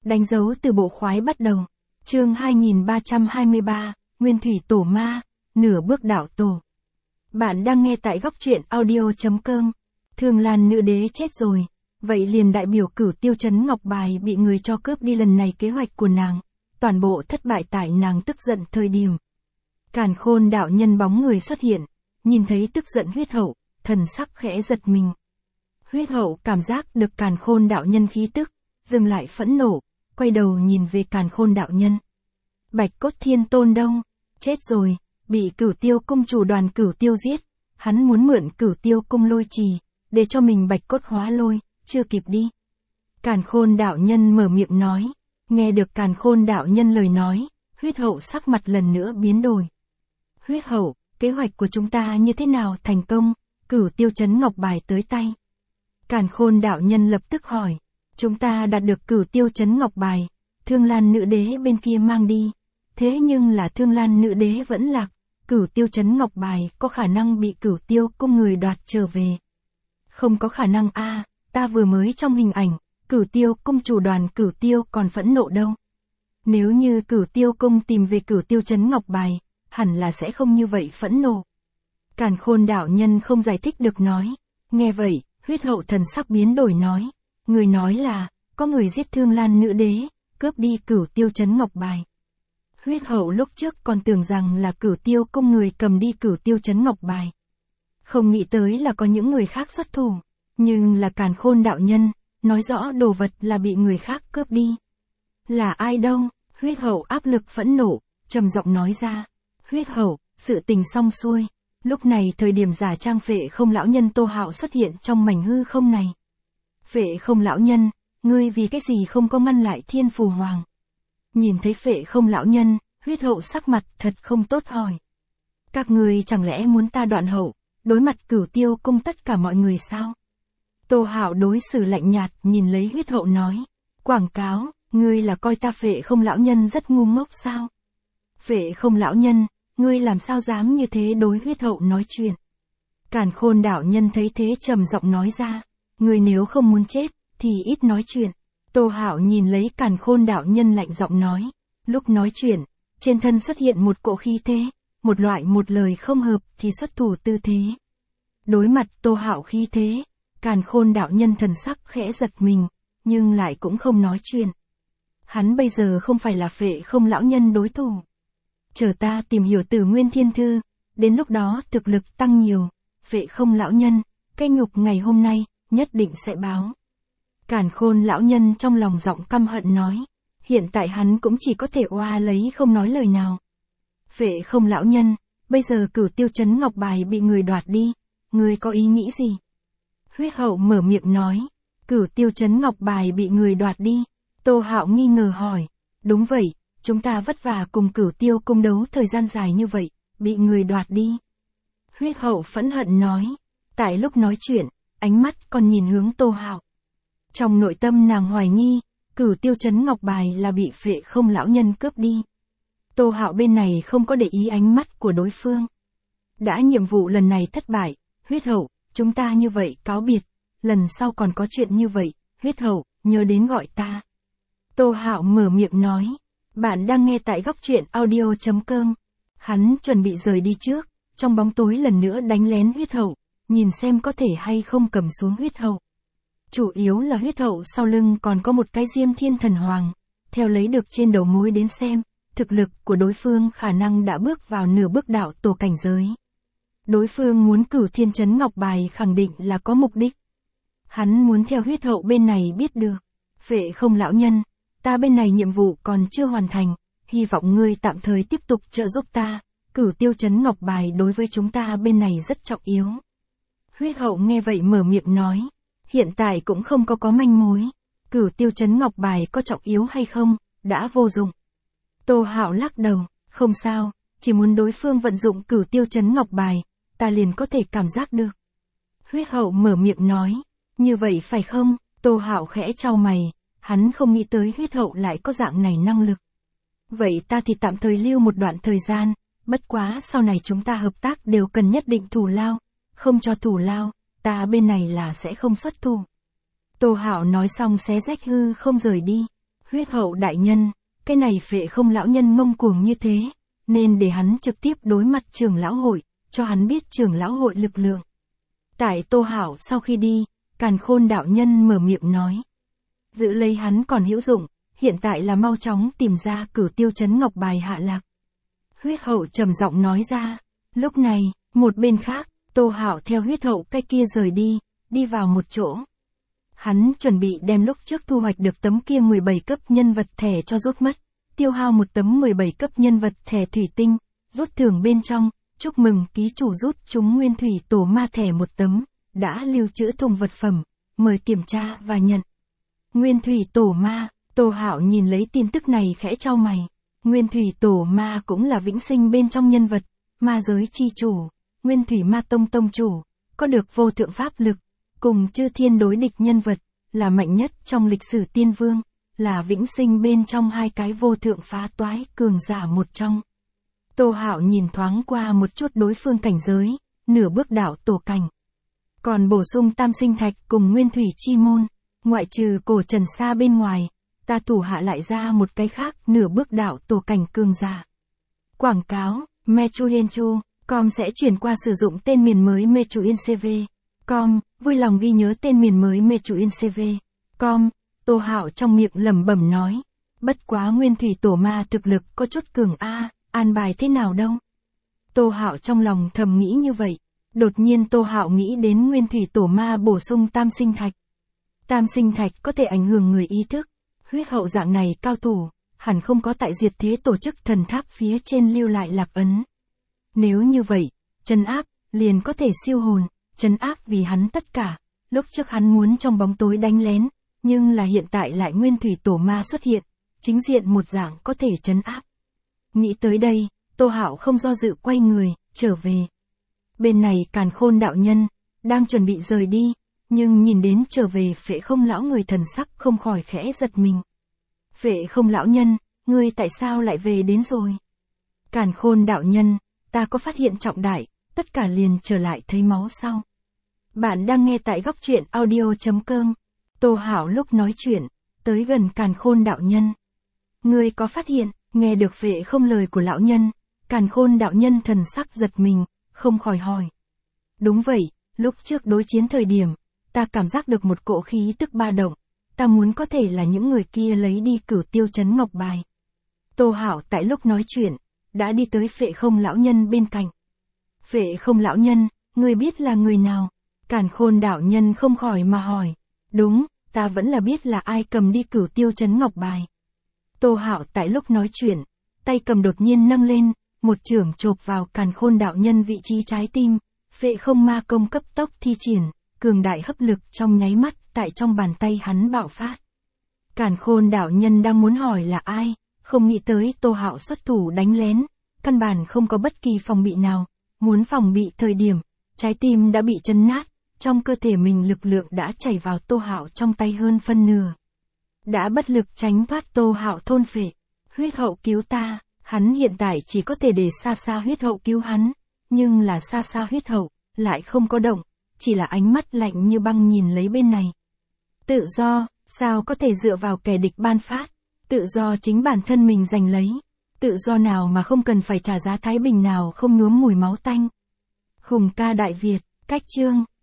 Đánh dấu từ bộ khoái bắt đầu. Chương 2323, Nguyên thủy tổ ma, nửa bước đạo tổ. Bạn đang nghe tại góc truyện audio.com. Thương Lan nữ đế chết rồi, vậy liền đại biểu Cửu Tiêu trấn Ngọc Bài bị người cho cướp đi, lần này kế hoạch của nàng, toàn bộ thất bại tại nàng tức giận thời điểm. Càn Khôn đạo nhân bóng người xuất hiện, nhìn thấy tức giận Huyết Hậu, thần sắc khẽ giật mình. Huyết Hậu cảm giác được Càn Khôn đạo nhân khí tức, dừng lại phẫn nộ, quay đầu nhìn về Càn Khôn đạo nhân. Bạch Cốt Thiên Tôn đâu? Chết rồi, bị Cửu Tiêu cung chủ đoàn Cửu Tiêu giết, hắn muốn mượn Cửu Tiêu cung lôi trì, để cho mình bạch cốt hóa lôi, chưa kịp đi. Càn Khôn đạo nhân mở miệng nói, nghe được Càn Khôn đạo nhân lời nói, Huyết Hậu sắc mặt lần nữa biến đổi. Huyết Hậu, kế hoạch của chúng ta như thế nào thành công, Cửu Tiêu trấn Ngọc Bài tới tay? Càn Khôn đạo nhân lập tức hỏi, chúng ta đạt được Cửu Tiêu trấn Ngọc Bài, Thương Lan nữ đế bên kia mang đi, thế nhưng là Thương Lan nữ đế vẫn lạc, Cửu Tiêu trấn Ngọc Bài có khả năng bị Cửu Tiêu cung người đoạt trở về. Không có khả năng a, ta vừa mới trong hình ảnh, Cửu Tiêu cung chủ đoàn Cửu Tiêu còn phẫn nộ đâu. Nếu như Cửu Tiêu cung tìm về Cửu Tiêu trấn Ngọc Bài, hẳn là sẽ không như vậy phẫn nộ. Càn Khôn đạo nhân không giải thích được nói. Nghe vậy, Huyết Hậu thần sắc biến đổi nói. Người nói là, có người giết Thương Lan nữ đế, cướp đi Cửu Tiêu trấn Ngọc Bài. Huyết Hậu lúc trước còn tưởng rằng là Cửu Tiêu cung người cầm đi Cửu Tiêu trấn Ngọc Bài. Không nghĩ tới là có những người khác xuất thủ, nhưng là Càn Khôn đạo nhân, nói rõ đồ vật là bị người khác cướp đi. Là ai đâu? Huyết Hậu áp lực phẫn nộ, trầm giọng nói ra. Huyết Hậu, sự tình xong xuôi. Lúc này thời điểm giả trang Phệ Không lão nhân Tô Hạo xuất hiện trong mảnh hư không này. Phệ Không lão nhân, ngươi vì cái gì không có ngăn lại Thiên Phù Hoàng? Nhìn thấy Phệ Không lão nhân, Huyết Hậu sắc mặt thật không tốt hỏi. Các ngươi chẳng lẽ muốn ta đoạn hậu, đối mặt Cửu Tiêu cung tất cả mọi người sao? Tô Hạo đối xử lạnh nhạt nhìn lấy Huyết Hậu nói. Quảng cáo, ngươi là coi ta Phệ Không lão nhân rất ngu ngốc sao? Phệ Không lão nhân, ngươi làm sao dám như thế đối Huyết Hậu nói chuyện? Càn Khôn đạo nhân thấy thế trầm giọng nói ra. Ngươi nếu không muốn chết, thì ít nói chuyện. Tô Hạo nhìn lấy Càn Khôn đạo nhân lạnh giọng nói. Lúc nói chuyện, trên thân xuất hiện một cỗ khí thế, một loại một lời không hợp thì xuất thủ tư thế. Đối mặt Tô Hạo khí thế, Càn Khôn đạo nhân thần sắc khẽ giật mình, nhưng lại cũng không nói chuyện. Hắn bây giờ không phải là Phệ Không lão nhân đối thủ. Chờ ta tìm hiểu Tử Nguyên Thiên Thư, đến lúc đó thực lực tăng nhiều, Phệ Không lão nhân, cái nhục ngày hôm nay, nhất định sẽ báo. Càn Khôn lão nhân trong lòng giọng căm hận nói, hiện tại hắn cũng chỉ có thể oa lấy không nói lời nào. Phệ Không lão nhân, bây giờ Cửu Tiêu trấn Ngọc Bài bị người đoạt đi, ngươi có ý nghĩ gì? Huyết Hậu mở miệng nói, Cửu Tiêu trấn Ngọc Bài bị người đoạt đi. Tô Hạo nghi ngờ hỏi, đúng vậy, chúng ta vất vả cùng Cửu Tiêu cung đấu thời gian dài như vậy, bị người đoạt đi. Huyết Hậu phẫn hận nói, tại lúc nói chuyện, ánh mắt còn nhìn hướng Tô Hạo. Trong nội tâm nàng hoài nghi, Cửu Tiêu trấn Ngọc Bài là bị Phệ Không lão nhân cướp đi. Tô Hạo bên này không có để ý ánh mắt của đối phương. Đã nhiệm vụ lần này thất bại, Huyết Hậu, chúng ta như vậy cáo biệt, lần sau còn có chuyện như vậy, Huyết Hậu, nhớ đến gọi ta. Tô Hạo mở miệng nói, bạn đang nghe tại góc truyện audio.com. Hắn chuẩn bị rời đi trước, trong bóng tối lần nữa đánh lén Huyết Hậu, nhìn xem có thể hay không cầm xuống Huyết Hậu. Chủ yếu là Huyết Hậu sau lưng còn có một cái Diêm Thiên Thần Hoàng, theo lấy được trên đầu mối đến xem, thực lực của đối phương khả năng đã bước vào nửa bước đạo tổ cảnh giới. Đối phương muốn Cửu Thiên trấn Ngọc Bài khẳng định là có mục đích. Hắn muốn theo Huyết Hậu bên này biết được. Phệ Không lão nhân, ta bên này nhiệm vụ còn chưa hoàn thành, hy vọng ngươi tạm thời tiếp tục trợ giúp ta, Cửu Tiêu trấn Ngọc Bài đối với chúng ta bên này rất trọng yếu. Huyết Hậu nghe vậy mở miệng nói, hiện tại cũng không có manh mối, Cửu Tiêu trấn Ngọc Bài có trọng yếu hay không, đã vô dụng. Tô Hạo lắc đầu, không sao, chỉ muốn đối phương vận dụng Cửu Tiêu trấn Ngọc Bài, ta liền có thể cảm giác được. Huyết Hậu mở miệng nói, như vậy phải không? Tô Hạo khẽ chau mày, hắn không nghĩ tới Huyết Hậu lại có dạng này năng lực. Vậy ta thì tạm thời lưu một đoạn thời gian, bất quá sau này chúng ta hợp tác đều cần nhất định thù lao, không cho thù lao, ta bên này là sẽ không xuất thủ. Tô Hạo nói xong xé rách hư không rời đi. Huyết hậu đại nhân, cái này Phệ Không lão nhân ngông cuồng như thế, nên để hắn trực tiếp đối mặt trưởng lão hội, cho hắn biết trưởng lão hội lực lượng. Tại Tô Hạo sau khi đi, Càn Khôn đạo nhân mở miệng nói. Giữ lấy hắn còn hữu dụng, hiện tại là mau chóng tìm ra Cửu Tiêu Trấn Ngọc bài hạ lạc. Huyết hậu trầm giọng nói ra. Lúc này, một bên khác, Tô Hạo theo huyết hậu cái kia rời đi, đi vào một chỗ. Hắn chuẩn bị đem lúc trước thu hoạch được tấm kia 17 cấp nhân vật thẻ cho rút mất, tiêu hao một tấm 17 cấp nhân vật thẻ thủy tinh, rút thưởng bên trong, chúc mừng ký chủ rút chúng Nguyên Thủy Tổ Ma thẻ một tấm, đã lưu trữ thùng vật phẩm, mời kiểm tra và nhận. Nguyên Thủy Tổ Ma, Tô Hạo nhìn lấy tin tức này khẽ chau mày. Nguyên Thủy Tổ Ma cũng là vĩnh sinh bên trong nhân vật, ma giới chi chủ, Nguyên Thủy Ma Tông tông chủ, có được vô thượng pháp lực, cùng chư thiên đối địch nhân vật, là mạnh nhất trong lịch sử tiên vương, là vĩnh sinh bên trong hai cái vô thượng phá toái cường giả một trong. Tô Hạo nhìn thoáng qua một chút đối phương cảnh giới, nửa bước đạo tổ cảnh. Còn bổ sung tam sinh thạch cùng nguyên thủy chi môn, ngoại trừ cổ trần sa bên ngoài, ta thủ hạ lại ra một cái khác nửa bước đạo tổ cảnh cường giả. Quảng cáo, Mechuyenchu.com sẽ chuyển qua sử dụng tên miền mới Mechuyencv.com, vui lòng ghi nhớ tên miền mới Mechuyencv.com. Tô Hạo trong miệng lẩm bẩm nói, bất quá Nguyên Thủy Tổ Ma thực lực có chút cường a, an bài thế nào đâu. Tô Hạo trong lòng thầm nghĩ như vậy, đột nhiên Tô Hạo nghĩ đến Nguyên Thủy Tổ Ma bổ sung tam sinh thạch. Tam sinh thạch có thể ảnh hưởng người ý thức, huyết hậu dạng này cao thủ, hẳn không có tại diệt thế tổ chức thần tháp phía trên lưu lại lạc ấn. Nếu như vậy, trấn áp, liền có thể siêu hồn, trấn áp vì hắn tất cả, lúc trước hắn muốn trong bóng tối đánh lén, nhưng là hiện tại lại Nguyên Thủy Tổ Ma xuất hiện, chính diện một dạng có thể trấn áp. Nghĩ tới đây, Tô Hạo không do dự quay người, trở về. Bên này Càn Khôn đạo nhân, đang chuẩn bị rời đi, nhưng nhìn đến trở về Phệ Không lão người thần sắc không khỏi khẽ giật mình. Phệ Không lão nhân, ngươi tại sao lại về đến rồi? Càn Khôn đạo nhân, ta có phát hiện trọng đại, tất cả liền trở lại thấy máu sau. Bạn đang nghe tại góc truyện audio.com. Tô Hạo lúc nói chuyện, tới gần Càn Khôn đạo nhân. Ngươi có phát hiện, nghe được Phệ Không lời của lão nhân, Càn Khôn đạo nhân thần sắc giật mình, không khỏi hỏi. Đúng vậy, lúc trước đối chiến thời điểm, ta cảm giác được một cỗ khí tức ba động, ta muốn có thể là những người kia lấy đi Cửu Tiêu Trấn Ngọc bài. Tô Hạo tại lúc nói chuyện, đã đi tới Phệ Không lão nhân bên cạnh. Phệ Không lão nhân, ngươi biết là người nào? Càn Khôn đạo nhân không khỏi mà hỏi. Đúng, ta vẫn là biết là ai cầm đi Cửu Tiêu Trấn Ngọc bài. Tô Hạo tại lúc nói chuyện, tay cầm đột nhiên nâng lên, một chưởng chộp vào Càn Khôn đạo nhân vị trí trái tim, Phệ Không ma công cấp tốc thi triển, cường đại hấp lực trong nháy mắt tại trong bàn tay hắn bạo phát. Càn Khôn đạo nhân đang muốn hỏi là ai, không nghĩ tới Tô Hạo xuất thủ đánh lén, căn bản không có bất kỳ phòng bị nào, muốn phòng bị thời điểm, trái tim đã bị chấn nát, trong cơ thể mình lực lượng đã chảy vào Tô Hạo trong tay hơn phân nửa. Đã bất lực tránh thoát Tô Hạo thôn phệ. Huyết hậu cứu ta, hắn hiện tại chỉ có thể để xa xa huyết hậu cứu hắn, nhưng là xa xa huyết hậu, lại không có động, chỉ là ánh mắt lạnh như băng nhìn lấy bên này. Tự do, sao có thể dựa vào kẻ địch ban phát, tự do chính bản thân mình giành lấy, tự do nào mà không cần phải trả giá thái bình nào không nhuốm mùi máu tanh. Hùng ca Đại Việt, cách chương.